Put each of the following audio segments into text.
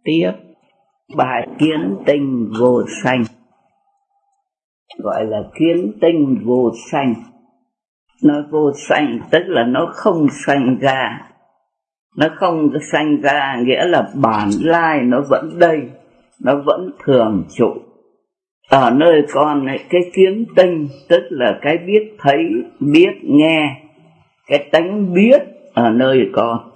Tiếp bài kiến tinh vô sanh, gọi là kiến tinh vô sanh. Nó vô sanh tức là nó không sanh ra. Nó không sanh ra nghĩa là bản lai nó vẫn đây, nó vẫn thường trụ. Ở nơi con này, cái kiến tinh tức là cái biết thấy, biết nghe, cái tánh biết ở nơi con.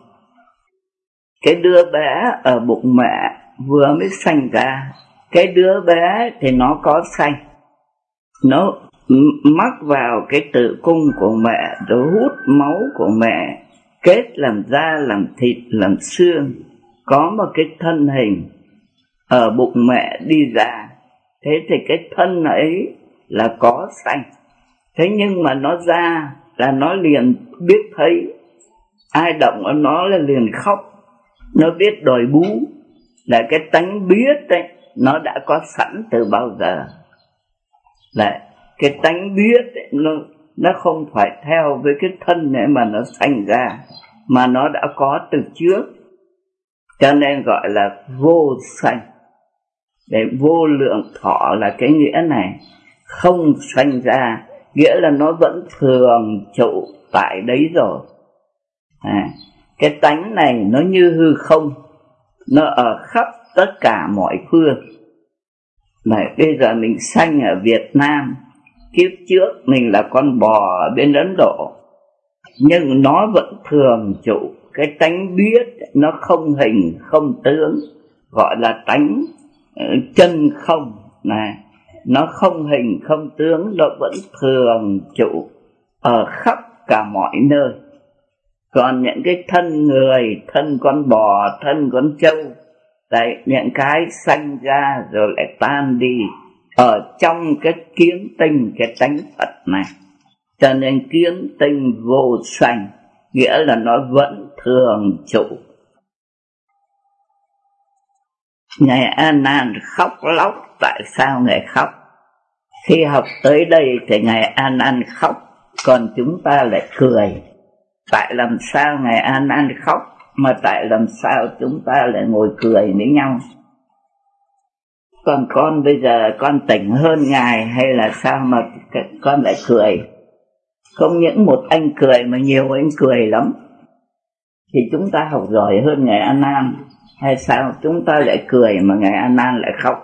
Cái đứa bé ở bụng mẹ vừa mới sanh ra, cái đứa bé thì nó có sanh, nó mắc vào cái tử cung của mẹ, rồi hút máu của mẹ, kết làm da, làm thịt, làm xương, có một cái thân hình ở bụng mẹ đi ra. Thế thì cái thân ấy là có sanh. Thế nhưng mà nó ra là nó liền biết thấy, ai động ở nó là liền khóc, nó biết đòi bú, là cái tánh biết ấy, nó đã có sẵn từ bao giờ. Là cái tánh biết ấy, nó không phải theo với cái thân này mà nó sanh ra, mà nó đã có từ trước, cho nên gọi là vô sanh. Để vô lượng thọ là cái nghĩa này, không sanh ra nghĩa là nó vẫn thường trụ tại đấy rồi. Cái tánh này nó như hư không, nó ở khắp tất cả mọi phương. Này, bây giờ mình sanh ở Việt Nam, kiếp trước mình là con bò ở bên Ấn Độ, nhưng nó vẫn thường trụ. Cái tánh biết nó không hình không tướng, gọi là tánh chân không này. Nó không hình không tướng, nó vẫn thường trụ ở khắp cả mọi nơi. Còn những cái thân người, thân con bò, thân con trâu, đấy, những cái sanh ra rồi lại tan đi ở trong cái kiến tinh, cái tánh Phật này. Cho nên kiến tinh vô sanh nghĩa là nó vẫn thường trụ. Ngài A Nan khóc lóc. Tại sao Ngài khóc? Khi học tới đây thì Ngài A Nan khóc, còn chúng ta lại cười. Tại làm sao Ngài A Nan khóc, mà tại làm sao chúng ta lại ngồi cười với nhau? Còn con bây giờ con tỉnh hơn Ngài hay là sao mà con lại cười? Không những một anh cười mà nhiều anh cười lắm. Thì chúng ta học giỏi hơn Ngài A Nan hay sao chúng ta lại cười mà Ngài A Nan lại khóc?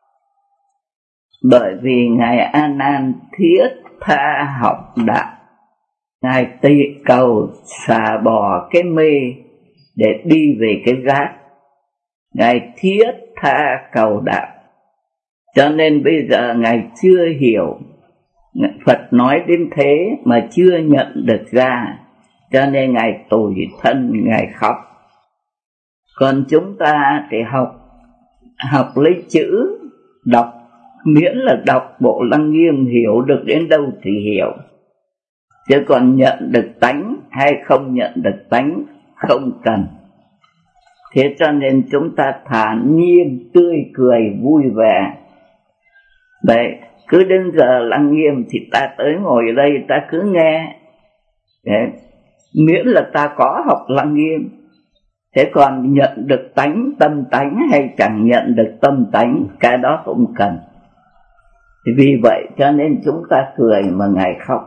Bởi vì Ngài A Nan thiết tha học đạo. Ngài tỳ cầu xả bỏ cái mê để đi về cái giác. Ngài thiết tha cầu đạo. Cho nên bây giờ Ngài chưa hiểu, Phật nói đến thế mà chưa nhận được ra, cho nên Ngài tủi thân, Ngài khóc. Còn chúng ta thì học lấy chữ, đọc, miễn là đọc bộ Lăng Nghiêm hiểu được đến đâu thì hiểu. Chứ còn nhận được tánh hay không nhận được tánh không cần. Thế cho nên chúng ta thản nhiên, tươi cười, vui vẻ. Đấy, cứ đến giờ Lăng Nghiêm thì ta tới ngồi đây ta cứ nghe. Đấy, miễn là ta có học Lăng Nghiêm. Thế còn nhận được tánh, tâm tánh hay chẳng nhận được tâm tánh, cái đó không cần. Vì vậy cho nên chúng ta cười mà Ngài khóc.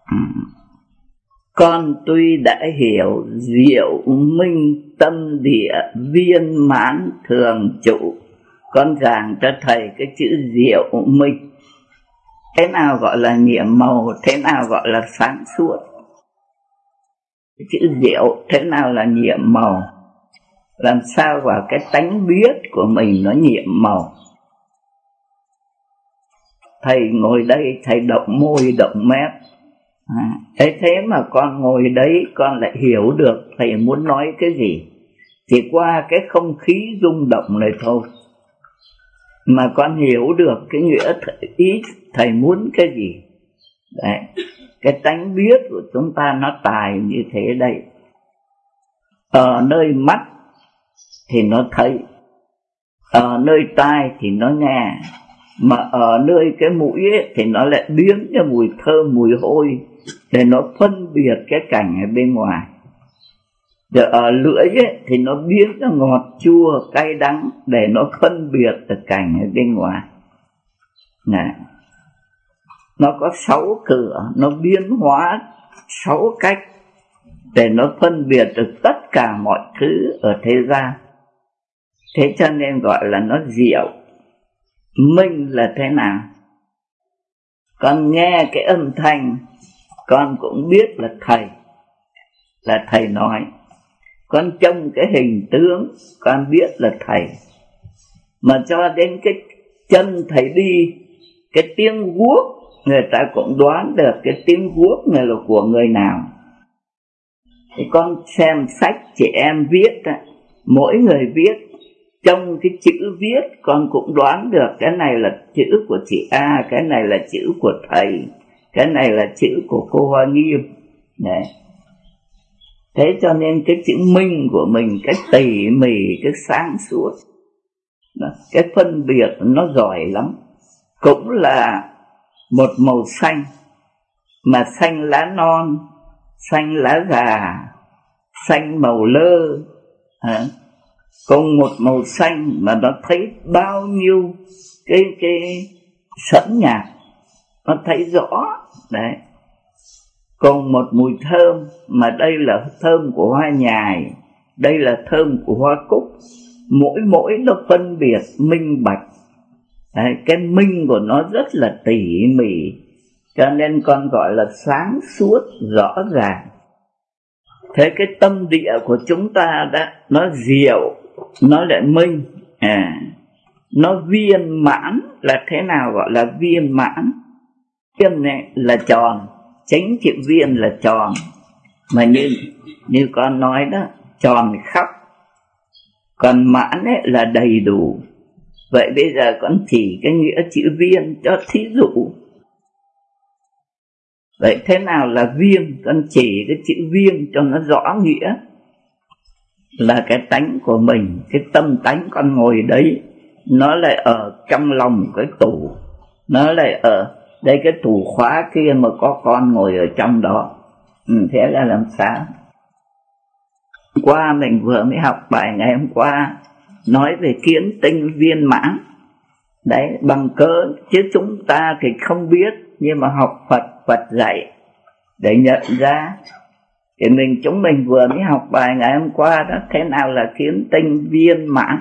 Con tuy đã hiểu diệu minh tâm địa viên mãn thường trụ. Con giảng cho thầy cái chữ diệu minh. Thế nào gọi là nhiệm màu, thế nào gọi là sáng suốt. Cái chữ diệu thế nào là nhiệm màu. Làm sao vào cái tánh biết của mình nó nhiệm màu. Thầy ngồi đây, thầy động môi, động mép. Thế mà con ngồi đấy, con lại hiểu được thầy muốn nói cái gì. Chỉ qua cái không khí rung động này thôi mà con hiểu được cái nghĩa ý thầy muốn cái gì. Đấy, cái tánh biết của chúng ta nó tài như thế đây. Ở nơi mắt thì nó thấy, ở nơi tai thì nó nghe, mà ở nơi cái mũi ấy, thì nó lại biến cho mùi thơm, mùi hôi để nó phân biệt cái cảnh ở bên ngoài. Rồi ở lưỡi ấy, thì nó biến nó ngọt chua cay đắng để nó phân biệt được cảnh ở bên ngoài. Này, nó có 6 cửa, nó biến hóa 6 cách để nó phân biệt được tất cả mọi thứ ở thế gian. Thế cho nên gọi là nó diệu. Minh là thế nào? Con nghe cái âm thanh, con cũng biết là thầy nói. Con trông cái hình tướng, con biết là thầy. Mà cho đến cái chân thầy đi, cái tiếng guốc, người ta cũng đoán được cái tiếng guốc này là của người nào. Thì con xem sách chị em viết, mỗi người viết, trong cái chữ viết con cũng đoán được cái này là chữ của chị A, cái này là chữ của thầy, cái này là chữ của cô Hoa Nghiêm. Đấy. Thế cho nên cái chữ minh của mình, cái tỉ mỉ, cái sáng suốt, cái phân biệt nó giỏi lắm. Cũng là một màu xanh, mà xanh lá non, xanh lá già, xanh màu lơ, cùng một màu xanh mà nó thấy bao nhiêu cái sẫm nhạt, nó thấy rõ. Đấy. Cùng một mùi thơm, mà đây là thơm của hoa nhài, đây là thơm của hoa cúc, mỗi nó phân biệt minh bạch. Đấy, cái minh của nó rất là tỉ mỉ, cho nên con gọi là sáng suốt rõ ràng. Thế cái tâm địa của chúng ta đó, nó diệu, nó lại minh, nó viên mãn. Là thế nào gọi là viên mãn? Viên này là tròn, chính chữ viên là tròn, mà như con nói đó, tròn khắp. Còn mãn ấy là đầy đủ. Vậy bây giờ con chỉ cái nghĩa chữ viên cho thí dụ. Vậy thế nào là viên? Con chỉ cái chữ viên cho nó rõ nghĩa. Là cái tánh của mình, cái tâm tánh con ngồi đấy, nó lại ở trong lòng cái tủ, nó lại ở đây cái tủ khóa kia mà có con ngồi ở trong đó. Thế là làm sao? Hôm qua mình vừa mới học bài ngày hôm qua nói về kiến tinh viên mãn. Đấy, bằng cớ chứ chúng ta thì không biết, nhưng mà học Phật dạy để nhận ra. Thì chúng mình vừa mới học bài ngày hôm qua đó, thế nào là kiến tinh viên mãn?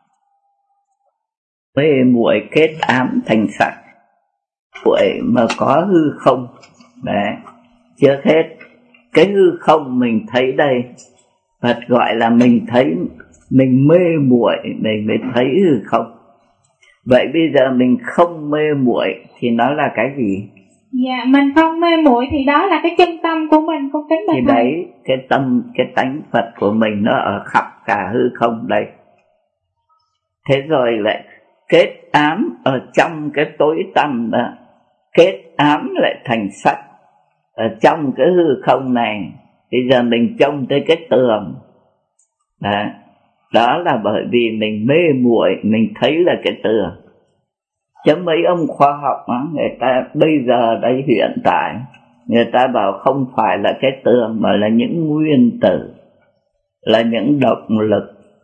Mê muội kết ám thành sắc, muội mà có hư không. Đấy, trước hết cái hư không mình thấy đây, Phật gọi là mình thấy, mình mê muội mình mới thấy hư không. Vậy bây giờ mình không mê muội thì nó là cái gì? Dạ, mình không mê muội thì đó là cái chân tâm của mình, con kính bạch thì thầy. Đấy, cái tâm, cái tánh Phật của mình nó ở khắp cả hư không đây. Thế rồi lại kết ám ở trong cái tối tăm đó, kết ám lại thành sắc ở trong cái hư không này. Bây giờ mình trông tới cái tường đó, đó là bởi vì mình mê muội, mình thấy là cái tường. Chứ mấy ông khoa học đó, người ta bây giờ đây hiện tại người ta bảo không phải là cái tường mà là những nguyên tử, là những động lực.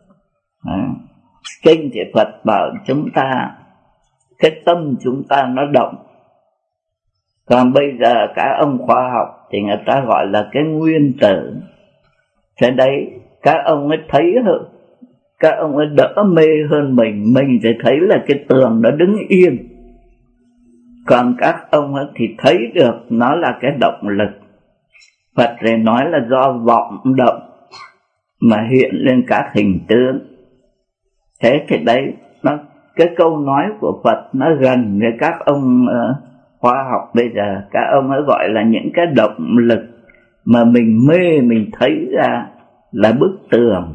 Kinh thì Phật bảo chúng ta, cái tâm chúng ta nó động. Còn bây giờ các ông khoa học thì người ta gọi là cái nguyên tử. Thế đấy, các ông ấy thấy hơn, các ông ấy đỡ mê hơn mình thì thấy là cái tường nó đứng yên. Còn các ông ấy thì thấy được nó là cái động lực. Phật thì nói là do vọng động mà hiện lên các hình tướng. Thế thì đấy, cái câu nói của Phật nó gần với các ông khoa học bây giờ. Các ông ấy gọi là những cái động lực mà mình mê, mình thấy ra là bức tường.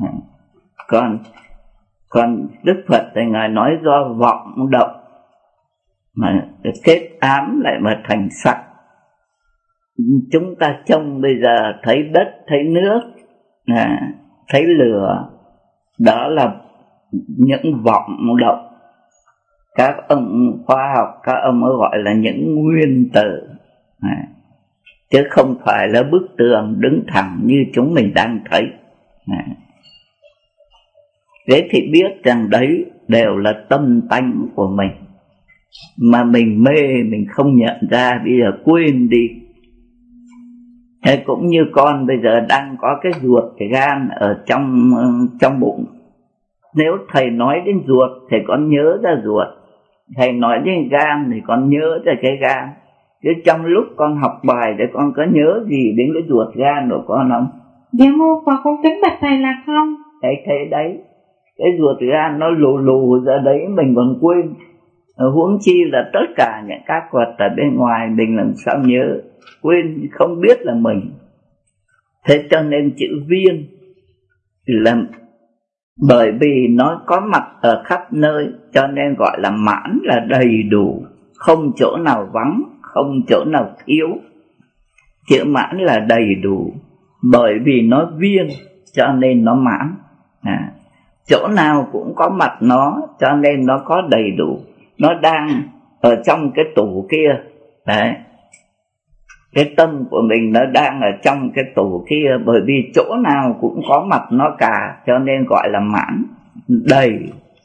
Còn Đức Phật thì Ngài nói do vọng động mà kết ám lại mà thành sắc. Chúng ta trông bây giờ thấy đất, thấy nước, thấy lửa, đó là những vọng động. Các ông khoa học, các ông ấy gọi là những nguyên tử, chứ không phải là bức tường đứng thẳng như chúng mình đang thấy. Thế thì biết rằng đấy đều là tâm tánh của mình, mà mình mê mình không nhận ra, bây giờ quên đi. Thế cũng như con bây giờ đang có cái ruột, cái gan ở trong bụng. Nếu thầy nói đến ruột thì con nhớ ra ruột, thầy nói đến gan thì con nhớ ra cái gan. Chứ trong lúc con học bài thì con có nhớ gì đến cái ruột gan của con không? Dạ mô Phật, con kính bạch thầy là không. Thế đấy, cái ruột gan nó lù ra đấy mình còn quên, huống chi là tất cả những các vật ở bên ngoài mình làm sao nhớ, quên không biết là mình. Thế cho nên chữ viên là bởi vì nó có mặt ở khắp nơi, cho nên gọi là mãn, là đầy đủ, không chỗ nào vắng, không chỗ nào thiếu. Chữ mãn là đầy đủ, bởi vì nó viên cho nên nó mãn. Chỗ nào cũng có mặt nó, cho nên nó có đầy đủ. Nó đang ở trong cái tủ kia đấy, cái tâm của mình nó đang ở trong cái tủ kia, bởi vì chỗ nào cũng có mặt nó cả, cho nên gọi là mãn, đầy.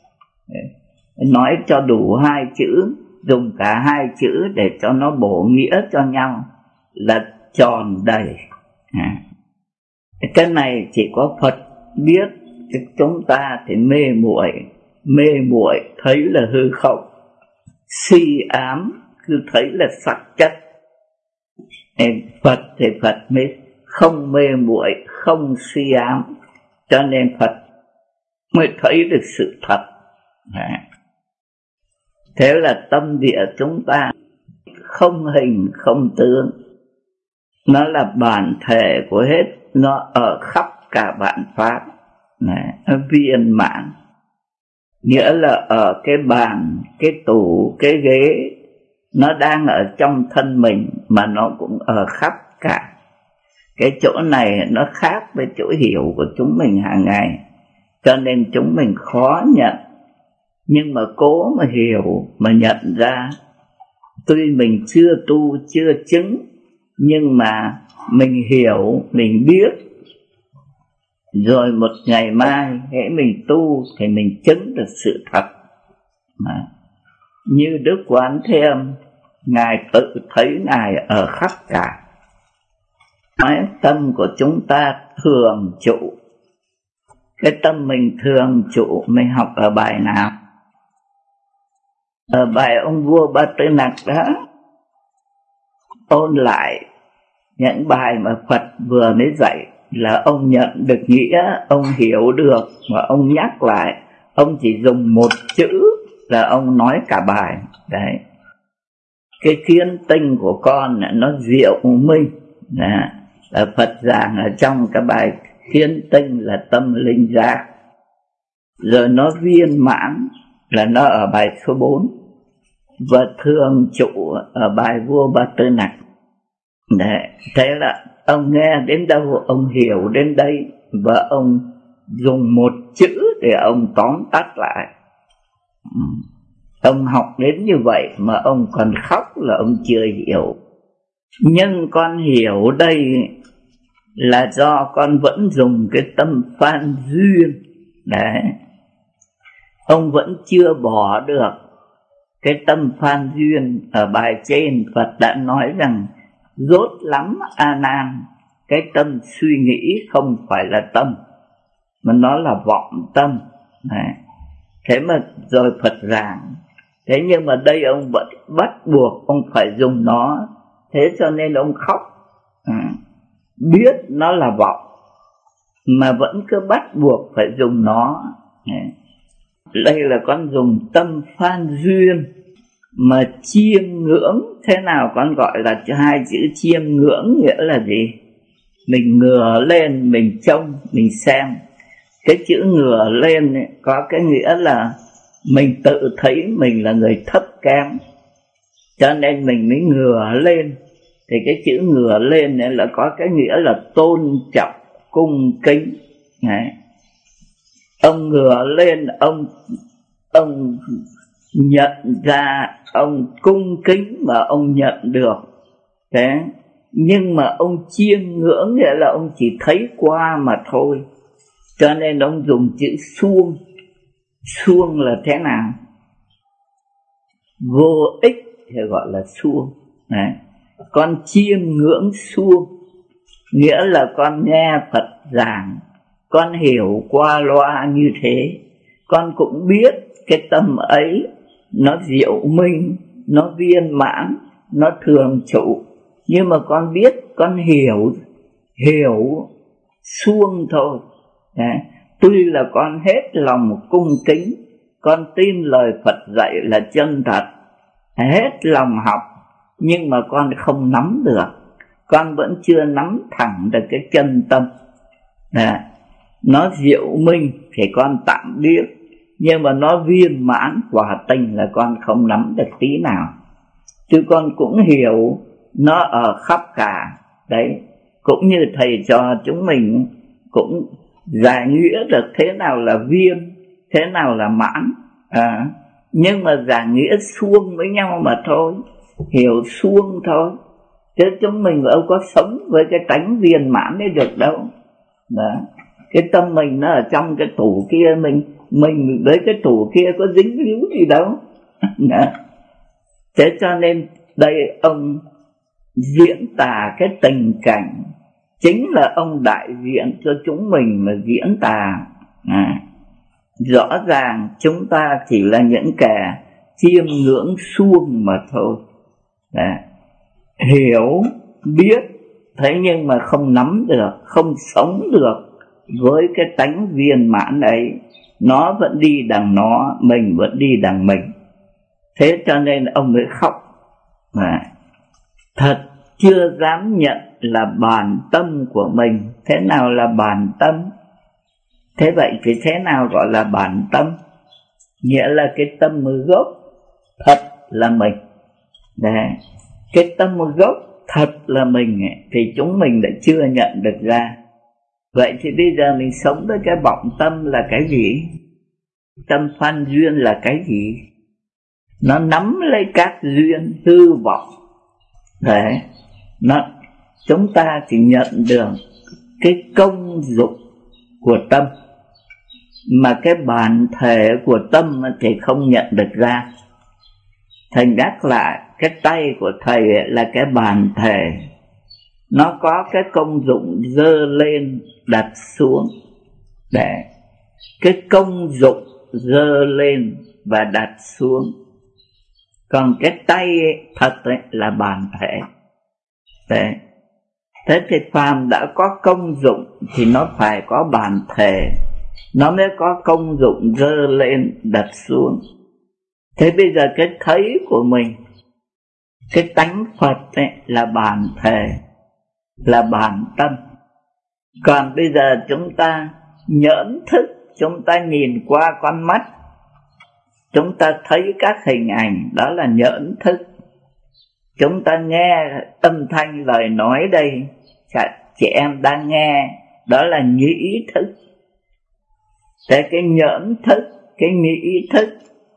Nói cho đủ hai chữ, dùng cả hai chữ để cho nó bổ nghĩa cho nhau, là tròn đầy. Cái này chỉ có Phật biết, chứ chúng ta thì mê muội thấy là hư không, si ám cứ thấy là sắc chất. Phật thì Phật mới không mê muội, không si ám, cho nên Phật mới thấy được sự thật. Thế là tâm địa chúng ta không hình không tướng, nó là bản thể của hết, nó ở khắp cả vạn pháp, viên mãn. Nghĩa là ở cái bàn, cái tủ, cái ghế, nó đang ở trong thân mình, mà nó cũng ở khắp cả. Cái chỗ này nó khác với chỗ hiểu của chúng mình hàng ngày, cho nên chúng mình khó nhận. Nhưng mà cố mà hiểu, mà nhận ra, tuy mình chưa tu, chưa chứng, nhưng mà mình hiểu, mình biết. Rồi một ngày mai, hễ mình tu thì mình chứng được sự thật. Như Đức Quán Thế Âm, Ngài tự thấy Ngài ở khắp cả. Nói tâm của chúng ta thường trụ. Cái tâm mình thường trụ, mình học ở bài nào? Ở bài ông vua Ba Tư Nặc đó. Ôn lại những bài mà Phật vừa mới dạy, là ông nhận được nghĩa, ông hiểu được, và ông nhắc lại. Ông chỉ dùng một chữ là ông nói cả bài. Đấy, cái kiến tinh của con nó diệu minh, là Phật giảng ở trong cái bài kiến tinh là tâm linh giác. Rồi nó viên mãn là nó ở bài số 4, và thường trụ ở bài vua Ba Tư Nặc. Đấy, thế là ông nghe đến đâu ông hiểu đến đây, và ông dùng một chữ để ông tóm tắt lại. Ông học đến như vậy mà ông còn khóc là ông chưa hiểu. Nhưng con hiểu đây là do con vẫn dùng cái tâm phan duyên. Đấy, ông vẫn chưa bỏ được cái tâm phan duyên. Ở bài trên Phật đã nói rằng rốt lắm A Nan, cái tâm suy nghĩ không phải là tâm, mà nó là vọng tâm. Đấy, thế mà rồi Phật giảng. Thế nhưng mà đây ông vẫn bắt buộc ông phải dùng nó, thế cho nên ông khóc. Biết nó là vọng mà vẫn cứ bắt buộc phải dùng nó. Đây là con dùng tâm phan duyên mà chiêm ngưỡng. Thế nào con gọi là hai chữ chiêm ngưỡng nghĩa là gì? Mình ngửa lên, mình trông, mình xem. Cái chữ ngửa lên ấy, có cái nghĩa là mình tự thấy mình là người thấp kém, cho nên mình mới ngửa lên. Thì cái chữ ngửa lên này là có cái nghĩa là tôn trọng, cung kính. Đấy, ông ngửa lên, ông nhận ra, ông cung kính mà ông nhận được. Thế nhưng mà ông chiêm ngưỡng nghĩa là ông chỉ thấy qua mà thôi, Cho nên ông dùng chữ suông. Suông là thế nào? Vô ích thì gọi là suông. Đấy. Con chiêm ngưỡng suông, nghĩa là con nghe Phật giảng, con hiểu qua loa như thế, con cũng biết cái tâm ấy nó diệu minh, nó viên mãn, nó thường trụ, nhưng mà con biết, con hiểu suông thôi. Đấy. Tuy là con hết lòng cung kính, con tin lời Phật dạy là chân thật, hết lòng học, nhưng mà con không nắm được, con vẫn chưa nắm thẳng được cái chân tâm. Đấy. Nó diệu minh thì con tạm biết, nhưng mà nó viên mãn quả tình là con không nắm được tí nào. Chứ con cũng hiểu nó ở khắp cả. Đấy, cũng như thầy trò chúng mình cũng giải nghĩa được thế nào là viên, thế nào là mãn. Nhưng mà giải nghĩa suông với nhau mà thôi, hiểu suông thôi, chứ chúng mình đâu có sống với cái tánh viên mãn ấy được đâu. Đó. Cái tâm mình nó ở trong cái tủ kia, mình với cái tủ kia có dính líu gì đâu. Đó. Thế cho nên đây ông diễn tả cái tình cảnh, chính là ông đại diện cho chúng mình mà diễn tả. Rõ ràng chúng ta chỉ là những kẻ chiêm ngưỡng suông mà thôi. Đó. Hiểu, biết, thế nhưng mà không nắm được, không sống được với cái tánh viên mãn ấy. Nó vẫn đi đằng nó, mình vẫn đi đằng mình. Thế cho nên ông mới khóc. Thật chưa dám nhận là bản tâm của mình. Thế nào là bản tâm? Thế vậy thì thế nào gọi là bản tâm? Nghĩa là cái tâm gốc thật là mình. Đấy. Cái tâm gốc thật là mình ấy, thì chúng mình đã chưa nhận được ra. Vậy thì bây giờ mình sống với cái vọng tâm là cái gì? Tâm phan duyên là cái gì? Nó nắm lấy các duyên hư vọng. Đấy. Chúng ta chỉ nhận được cái công dụng của tâm, mà cái bản thể của tâm thì không nhận được ra. Thầy nhắc lại, cái tay của thầy là cái bản thể, nó có cái công dụng dơ lên đặt xuống. Để cái công dụng dơ lên và đặt xuống. Còn cái tay thật là bản thể. Đấy. Thế thì phàm đã có công dụng thì nó phải có bản thể, nó mới có công dụng dơ lên đặt xuống. Thế bây giờ cái thấy của mình, cái tánh Phật ấy, là bản thể, là bản tâm. Còn bây giờ chúng ta nhẫn thức, chúng ta nhìn qua con mắt, chúng ta thấy các hình ảnh, đó là nhẫn thức. Chúng ta nghe âm thanh lời nói đây, chị em đang nghe, đó là nhĩ thức. Thế cái nhẫn thức, cái nhĩ thức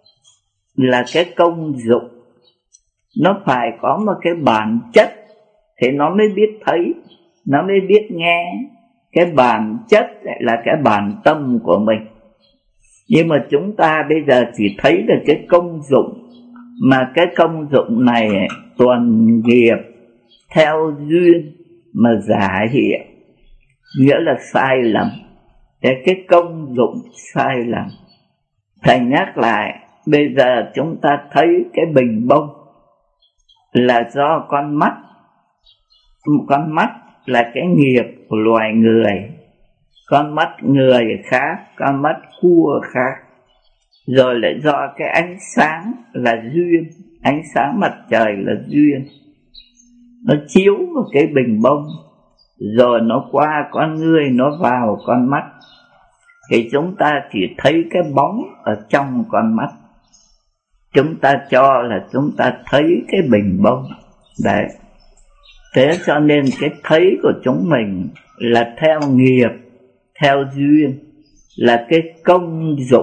là cái công dụng. Nó phải có một cái bản chất thì nó mới biết thấy, nó mới biết nghe. Cái bản chất là cái bản tâm của mình. Nhưng mà chúng ta bây giờ chỉ thấy được cái công dụng, mà cái công dụng này tuần nghiệp theo duyên mà giả hiện, nghĩa là sai lầm. Để cái công dụng sai lầm. Thầy nhắc lại, bây giờ chúng ta thấy cái bình bông là do con mắt. Con mắt là cái nghiệp của loài người. Con mắt người khác, con mắt cua khác. Rồi lại do cái ánh sáng là duyên, ánh sáng mặt trời là duyên. Nó chiếu vào cái bình bông, rồi nó qua con người, nó vào con mắt. Thì chúng ta chỉ thấy cái bóng ở trong con mắt. Chúng ta cho là chúng ta thấy cái bình bông. Đấy. Thế cho nên cái thấy của chúng mình là theo nghiệp, theo duyên, là cái công dụng.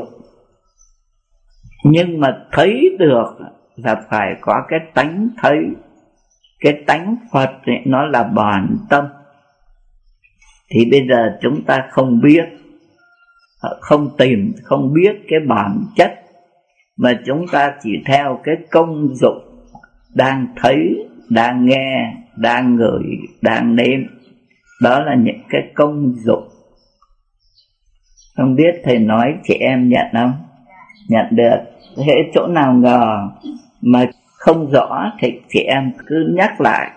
Nhưng mà thấy được là phải có cái tánh thấy. Cái tánh Phật ấy, nó là bản tâm. Thì bây giờ chúng ta không biết, không tìm, không biết cái bản chất, mà chúng ta chỉ theo cái công dụng đang thấy, đang nghe, đang ngửi, đang nếm. Đó là những cái công dụng. Không biết thầy nói chị em nhận không? Nhận được. Thế chỗ nào ngờ mà không rõ thì chị em cứ nhắc lại.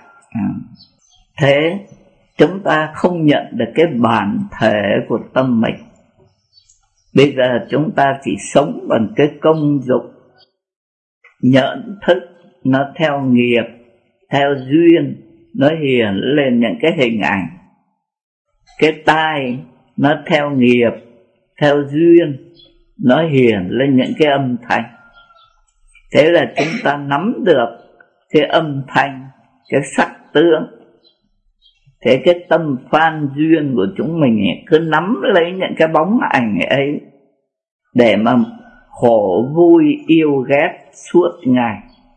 Thế chúng ta không nhận được cái bản thể của tâm mình. Bây giờ chúng ta chỉ sống bằng cái công dụng. Nhận thức nó theo nghiệp, theo duyên, nó hiện lên những cái hình ảnh. Cái tai nó theo nghiệp, theo duyên, nó hiện lên những cái âm thanh. Thế là chúng ta nắm được cái âm thanh, cái sắc tướng. Thế cái tâm phan duyên của chúng mình cứ nắm lấy những cái bóng ảnh ấy để mà khổ vui yêu ghét suốt ngày.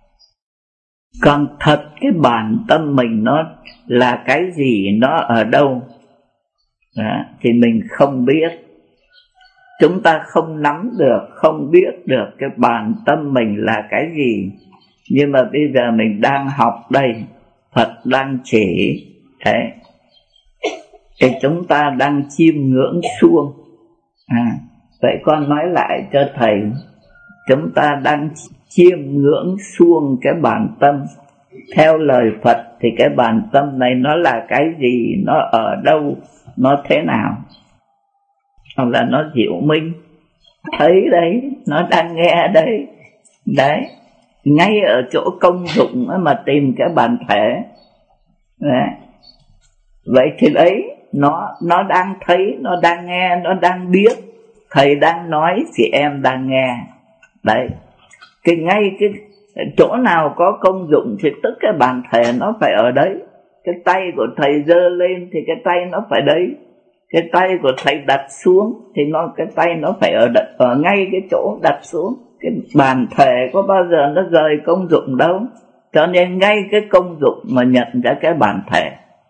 Còn thật cái bản tâm mình nó là cái gì, nó ở đâu đó, thì mình không biết. Chúng ta không nắm được, không biết được cái bản tâm mình là cái gì. Nhưng mà bây giờ mình đang học đây, Phật đang chỉ. Đấy, thì chúng ta đang chiêm ngưỡng suông. Vậy con nói lại cho thầy, chúng ta đang chiêm ngưỡng suông cái bản tâm. Theo lời Phật thì cái bản tâm này nó là cái gì, nó ở đâu, nó thế nào? Hoặc là nó diệu minh, thấy đấy, nó đang nghe đấy. Đấy, ngay ở chỗ công dụng mà tìm cái bản thể. Đấy. Vậy thì đấy, nó đang thấy, nó đang nghe, nó đang biết. Thầy đang nói, chị em đang nghe. Đấy, cái ngay cái chỗ nào có công dụng thì tức cái bản thể nó phải ở đấy. Cái tay của thầy giơ lên thì cái tay nó phải đấy. Cái tay của thầy đặt xuống thì cái tay nó phải ở ngay cái chỗ đặt xuống. Cái bản thể có bao giờ nó rời công dụng đâu. Cho nên ngay cái công dụng mà nhận ra cái bản thể.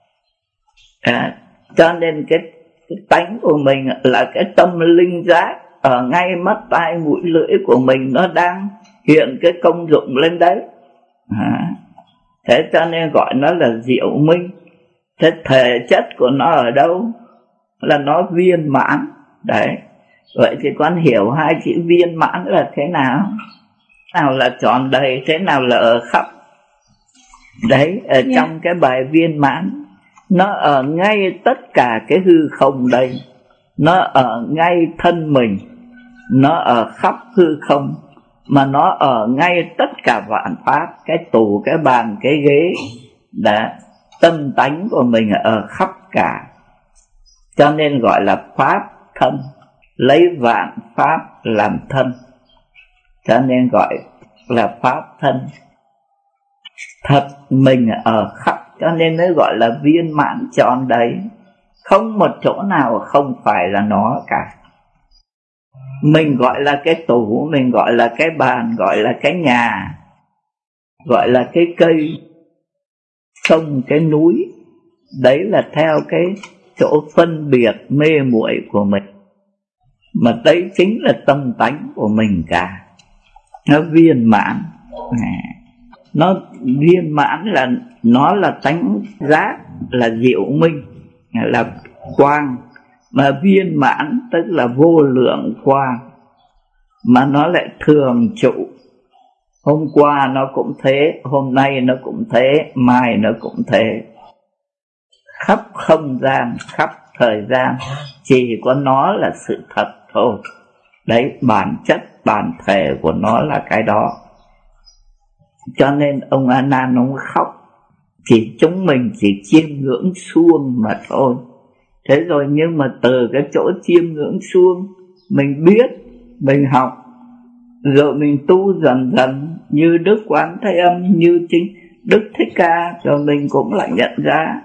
Cho nên cái tánh của mình là cái tâm linh giác, ở ngay mắt tai mũi lưỡi của mình nó đang hiện cái công dụng lên đấy. Thế cho nên gọi nó là diệu minh. Thế thể chất của nó ở đâu? Là nó viên mãn. Đấy, vậy thì con hiểu hai chữ viên mãn là thế nào? Nào là tròn đầy, thế nào là ở khắp. Đấy, ở trong cái bài viên mãn, nó ở ngay tất cả cái hư không đây. Nó ở ngay thân mình, nó ở khắp hư không, mà nó ở ngay tất cả vạn pháp, cái tủ, cái bàn, cái ghế. Đấy, tâm tánh của mình ở khắp cả. Cho nên gọi là pháp thân, lấy vạn pháp làm thân, cho nên gọi là pháp thân. Thật mình ở khắp, cho nên nó gọi là viên mãn tròn đầy. Không một chỗ nào không phải là nó cả. Mình gọi là cái tủ, mình gọi là cái bàn, gọi là cái nhà, gọi là cái cây, sông, cái núi. Đấy là theo cái chỗ phân biệt mê muội của mình. Mà đấy chính là tâm tánh của mình cả. Nó viên mãn. Nó viên mãn là nó là tánh giác, là diệu minh, là quang. Mà viên mãn tức là vô lượng quang, mà nó lại thường trụ. Hôm qua nó cũng thế, hôm nay nó cũng thế, mai nó cũng thế. Khắp không gian, khắp thời gian, chỉ có nó là sự thật thôi. Đấy, bản chất, bản thể của nó là cái đó. Cho nên ông A Nan ông khóc. Chỉ chúng mình chỉ chiêm ngưỡng suông mà thôi. Thế rồi nhưng mà từ cái chỗ chiêm ngưỡng suông, mình biết, mình học, rồi mình tu dần dần như Đức Quán Thế Âm, như chính Đức Thích Ca, rồi mình cũng lại nhận ra.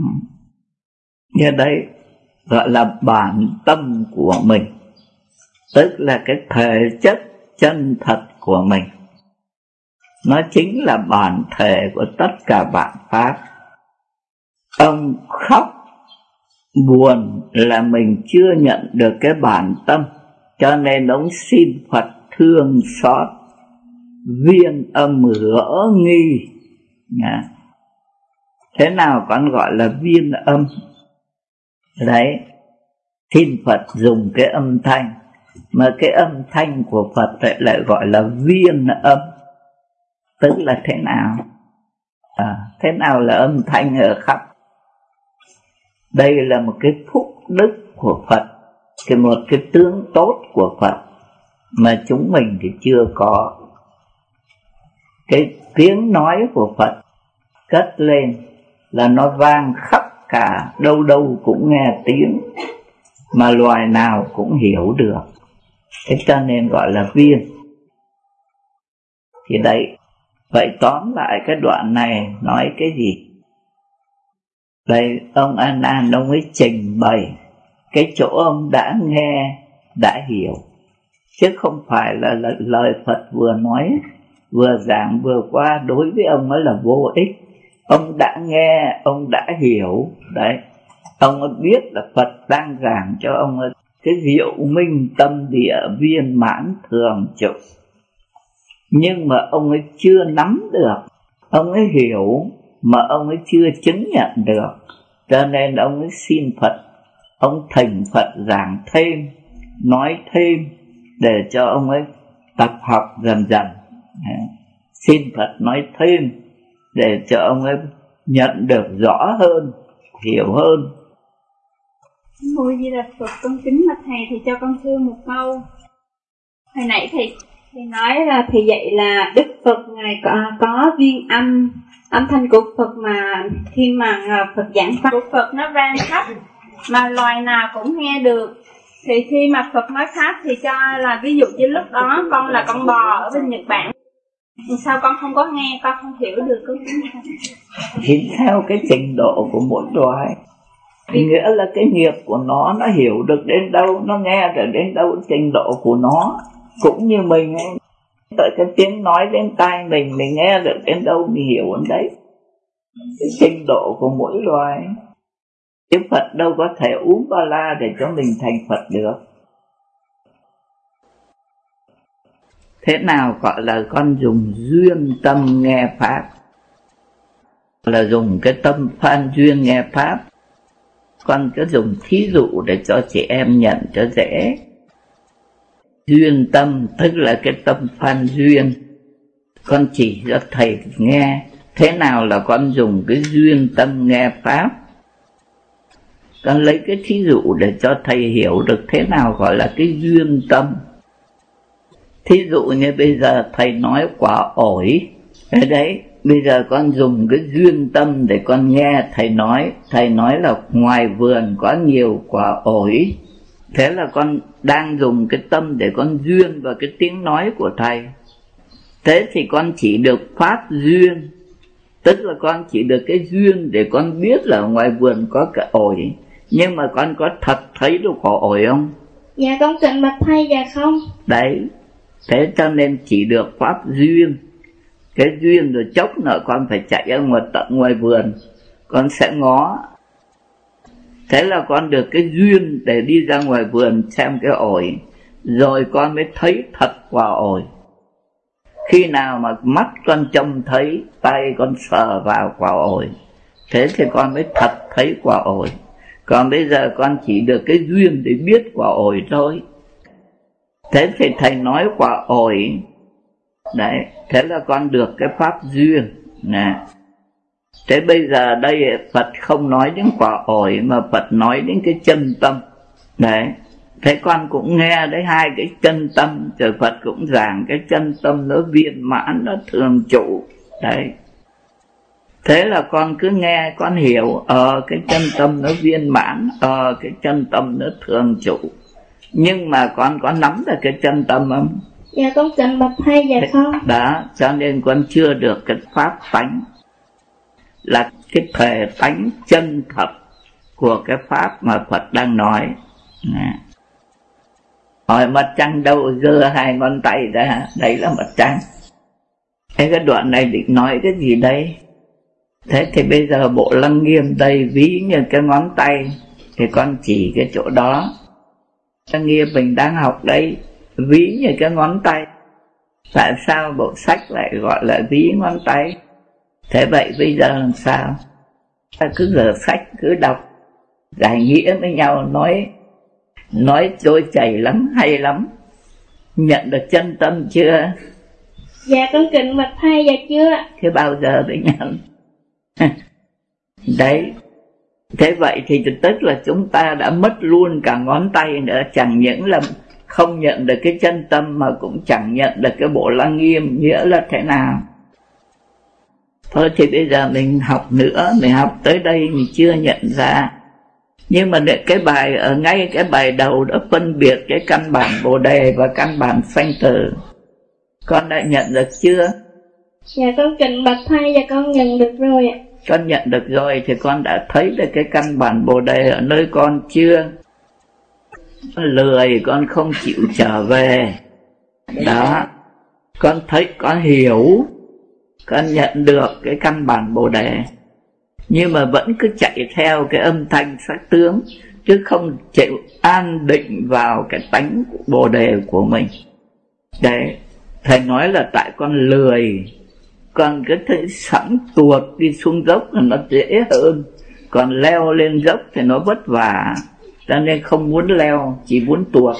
Như đấy gọi là bản tâm của mình, tức là cái thể chất chân thật của mình. Nó chính là bản thể của tất cả vạn pháp. Ông khóc buồn là mình chưa nhận được cái bản tâm, cho nên ông xin Phật thương xót, viên âm gỡ nghi. Thế nào con gọi là viên âm? Đấy, xin Phật dùng cái âm thanh, mà cái âm thanh của Phật lại gọi là viên âm. Tức là thế nào? Thế nào là âm thanh ở khắp? Đây là một cái phúc đức của Phật, một cái tướng tốt của Phật mà chúng mình thì chưa có. Cái tiếng nói của Phật cất lên là nó vang khắp cả, đâu đâu cũng nghe tiếng, mà loài nào cũng hiểu được. Thế cho nên gọi là viên. Thì đấy, vậy tóm lại cái đoạn này nói cái gì? Đây, ông A Nan ông ấy trình bày cái chỗ ông đã nghe, đã hiểu, chứ không phải là lời Phật vừa nói, vừa giảng vừa qua đối với ông ấy là vô ích. Ông đã nghe, ông đã hiểu. Đấy, ông ấy biết là Phật đang giảng cho ông ấy cái diệu minh tâm địa viên mãn thường trụ, nhưng mà ông ấy chưa nắm được. Ông ấy hiểu mà ông ấy chưa chứng nhận được, cho nên ông ấy xin Phật, ông thỉnh Phật giảng thêm, nói thêm để cho ông ấy tập học dần dần. Xin Phật nói thêm để cho ông ấy nhận được rõ hơn, hiểu hơn. Ngôi Di Đà Phật, con kính bạch thầy, thì cho con thưa một câu. Hồi nãy thầy nói là thầy dạy là Đức Phật ngài có viên âm thanh của Phật, mà khi mà Phật giảng pháp của Phật nó vang khắp mà loài nào cũng nghe được. Thì khi mà Phật nói pháp thì cho là ví dụ như lúc đó con là con bò ở bên Nhật Bản, thì sao con không có nghe, con không hiểu được cái thì theo cái trình độ của mỗi loài, nghĩa là cái nghiệp của nó hiểu được đến đâu, nó nghe được đến đâu, trình độ của nó. Cũng như mình ấy, tại cái tiếng nói đến tai mình nghe được đến đâu, mình hiểu đến đấy. Cái trình độ của mỗi loài, chứ Phật đâu có thể uống ba la để cho mình thành Phật được. Thế nào gọi là con dùng duyên tâm nghe pháp? Là dùng cái tâm phan duyên nghe pháp. Con cứ dùng thí dụ để cho chị em nhận cho dễ. Duyên tâm tức là cái tâm phan duyên. Con chỉ cho thầy nghe thế nào là con dùng cái duyên tâm nghe pháp. Con lấy cái thí dụ để cho thầy hiểu được thế nào gọi là cái duyên tâm. Thí dụ như bây giờ thầy nói quả ổi, đấy, bây giờ con dùng cái duyên tâm để con nghe thầy nói là ngoài vườn có nhiều quả ổi. Thế là con đang dùng cái tâm để con duyên vào cái tiếng nói của thầy. Thế thì con chỉ được phát duyên, tức là con chỉ được cái duyên để con biết là ngoài vườn có cái ổi. Nhưng mà con có thật thấy được quả ổi không? Dạ con kính bạch thầy, dạ không. Đấy, thế cho nên chỉ được pháp duyên. Cái duyên rồi chốc nữa con phải chạy ra tận ngoài vườn, con sẽ ngó. Thế là con được cái duyên để đi ra ngoài vườn xem cái ổi, rồi con mới thấy thật quả ổi. Khi nào mà mắt con trông thấy, tay con sờ vào quả ổi, thế thì con mới thật thấy quả ổi. Còn bây giờ con chỉ được cái duyên để biết quả ổi thôi. Thế thì thầy nói quả ổi, đấy, thế là con được cái pháp duyên nè. Thế bây giờ đây Phật không nói đến quả ổi mà Phật nói đến cái chân tâm. Đấy, thế con cũng nghe đấy, hai cái chân tâm, rồi Phật cũng giảng cái chân tâm nó viên mãn, nó thường trụ. Đấy, thế là con cứ nghe, con hiểu, cái chân tâm nó viên mãn, cái chân tâm nó thường trụ. Nhưng mà con có nắm được cái chân tâm không? Dạ con kính bạch thầy, dạ không. Đó, cho nên con chưa được cái pháp tánh, là cái thể tánh chân thật của cái pháp mà Phật đang nói. Hỏi mặt trăng đâu, giơ hai ngón tay ra, đấy là mặt trăng. Thế cái đoạn này định nói cái gì đây? Thế thì bây giờ Bộ Lăng Nghiêm đây ví như cái ngón tay, thì con chỉ cái chỗ đó. Lăng Nghiêm mình đang học đây, ví như cái ngón tay. Tại sao bộ sách lại gọi là ví ngón tay? Thế vậy bây giờ làm sao? Ta cứ gỡ sách, cứ đọc, giải nghĩa với nhau, nói trôi chảy lắm, hay lắm. Nhận được chân tâm chưa? Dạ con kính bạch thầy, dạ chưa. Thế bao giờ mới nhận? Đấy. Thế vậy thì tức là chúng ta đã mất luôn cả ngón tay nữa. Chẳng những là không nhận được cái chân tâm mà cũng chẳng nhận được cái bộ Lăng Nghiêm. Nghĩa là thế nào? Thôi thì bây giờ mình học nữa, mình học tới đây mình chưa nhận ra. Nhưng mà cái bài ở ngay cái bài đầu đó phân biệt cái căn bản Bồ Đề và căn bản sanh tử. Con đã nhận được chưa? Dạ con kính bạch thầy, dạ con nhận được rồi ạ. Con nhận được rồi thì con đã thấy được cái căn bản Bồ Đề ở nơi con chưa? Con lười, con không chịu trở về. Đó, con thấy, con hiểu, con nhận được cái căn bản Bồ Đề, nhưng mà vẫn cứ chạy theo cái âm thanh sắc tướng, chứ không chịu an định vào cái tánh Bồ Đề của mình. Đấy, thầy nói là tại con lười, con cứ thấy sẵn tuột đi xuống dốc là nó dễ hơn, còn leo lên dốc thì nó vất vả, cho nên không muốn leo, chỉ muốn tuột.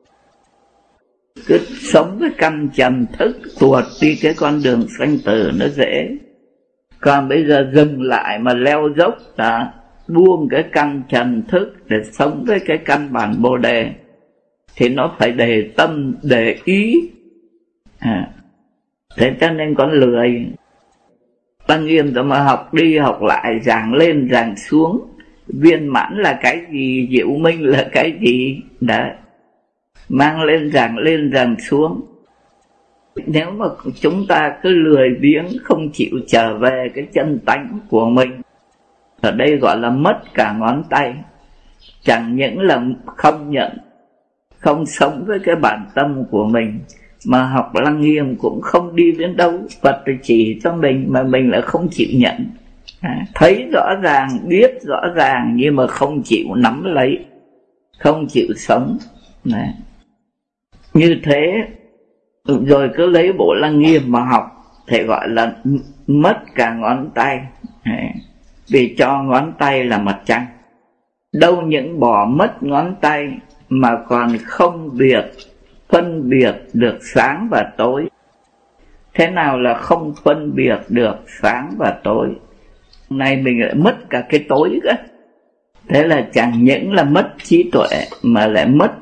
Cứ sống với căn trần thức, tuột đi cái con đường sanh tử nó dễ. Còn bây giờ dừng lại mà leo dốc, buông cái căn trần thức để sống với cái căn bản Bồ Đề, thì nó phải để tâm, để ý. Thế cho nên con lười. Lăng Nghiêm rồi mà học đi học lại, giảng lên giảng xuống. Viên mãn là cái gì, diệu minh là cái gì? Đấy, mang lên giảng xuống. Nếu mà chúng ta cứ lười biếng, không chịu trở về cái chân tánh của mình, ở đây gọi là mất cả ngón tay. Chẳng những là không nhận, không sống với cái bản tâm của mình, mà học Lăng Nghiêm cũng không đi đến đâu. Phật chỉ cho mình mà mình lại không chịu nhận. Thấy rõ ràng, biết rõ ràng, nhưng mà không chịu nắm lấy, không chịu sống. Đấy. Như thế rồi cứ lấy bộ Lăng Nghiêm mà học thì gọi là mất cả ngón tay. Vì cho ngón tay là mặt trăng. Đâu những bỏ mất ngón tay mà còn không phân biệt được sáng và tối. Thế nào là không phân biệt được sáng và tối? Hôm nay mình lại mất cả cái tối cơ. Thế là chẳng những là mất trí tuệ mà lại mất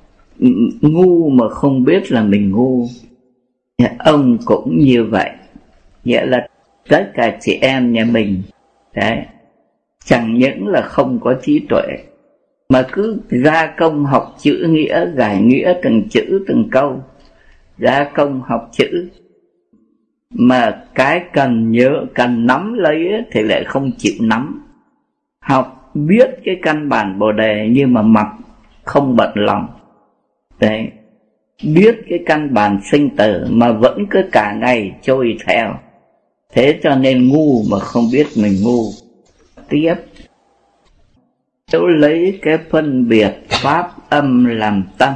ngu mà không biết là mình ngu. Ông cũng như vậy. Nghĩa là tất cả chị em nhà mình đấy, chẳng những là không có trí tuệ mà cứ gia công học chữ nghĩa, giải nghĩa từng chữ từng câu, gia công học chữ, mà cái cần nhớ, cần nắm lấy thì lại không chịu nắm. Học biết cái căn bản Bồ Đề nhưng mà mặc không bận lòng. Đấy, biết cái căn bản sinh tử mà vẫn cứ cả ngày trôi theo. Thế cho nên ngu mà không biết mình ngu. Tiếp, nếu lấy cái phân biệt pháp âm làm tâm,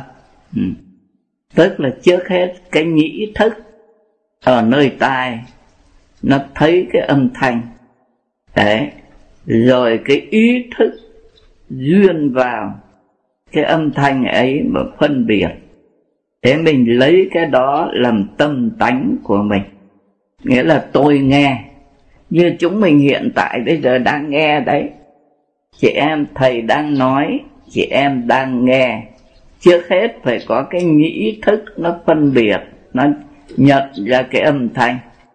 tức là trước hết cái nhĩ thức ở nơi tai nó thấy cái âm thanh. Đấy, rồi cái ý thức duyên vào cái âm thanh ấy mà phân biệt. Thế mình lấy cái đó làm tâm tánh của mình. Nghĩa là tôi nghe, như chúng mình hiện tại bây giờ đang nghe đấy. Chị em thầy đang nói, chị em đang nghe. Trước hết phải có cái nhĩ thức nó phân biệt, nó nhận ra cái âm thanh.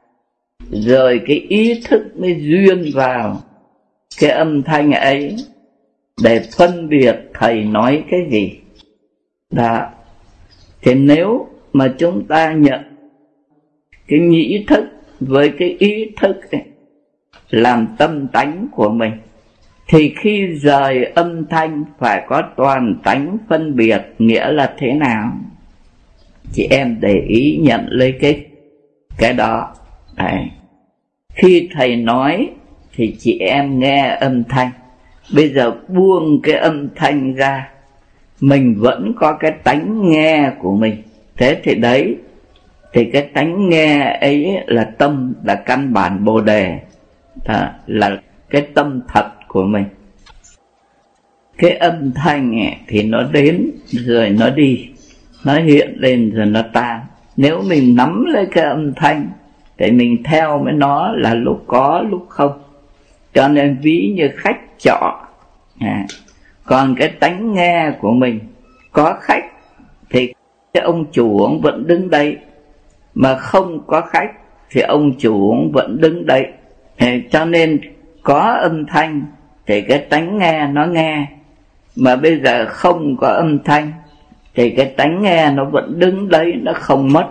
Rồi cái ý thức mới duyên vào cái âm thanh ấy để phân biệt thầy nói cái gì. Đó. Thì nếu mà chúng ta nhận cái nhĩ thức với cái ý thức ấy, làm tâm tánh của mình, thì khi rời âm thanh phải có toàn tánh phân biệt. Nghĩa là thế nào? Chị em để ý nhận lấy cái đó. Đấy. Khi thầy nói thì chị em nghe âm thanh, Bây giờ buông cái âm thanh ra, mình vẫn có cái tánh nghe của mình. Thế thì đấy, thì cái tánh nghe ấy là tâm, là căn bản Bồ Đề, là cái tâm thật của mình. Cái âm thanh ấy, thì nó đến rồi nó đi, nó hiện lên rồi nó tan. Nếu mình nắm lấy cái âm thanh thì mình theo với nó là lúc có lúc không. Cho nên ví như khách trọ, còn cái tánh nghe của mình, có khách thì cái ông chủ ông vẫn đứng đây, mà không có khách thì ông chủ ông vẫn đứng đây. Cho nên có âm thanh thì cái tánh nghe nó nghe, mà bây giờ không có âm thanh thì cái tánh nghe nó vẫn đứng đấy, nó không mất.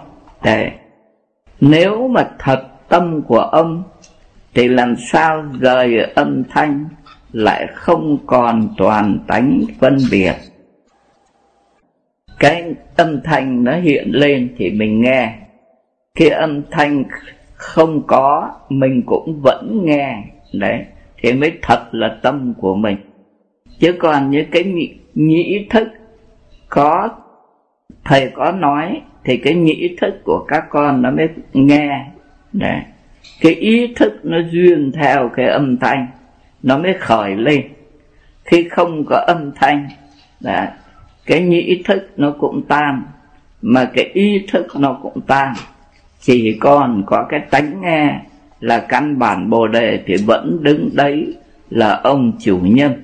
Nếu mà thật tâm của ông thì làm sao rời âm thanh lại không còn toàn tánh phân biệt. Cái âm thanh nó hiện lên thì mình nghe, cái âm thanh không có mình cũng vẫn nghe. Đấy, thì mới thật là tâm của mình. Chứ còn như cái nhĩ thức, có thầy có nói thì cái nhĩ thức của các con nó mới nghe. Đấy, cái ý thức nó duyên theo cái âm thanh, nó mới khởi lên. Khi không có âm thanh, đấy, cái nhĩ thức nó cũng tan, mà cái ý thức nó cũng tan. Chỉ còn có cái tánh nghe là căn bản Bồ Đề thì vẫn đứng đấy, là ông chủ nhân.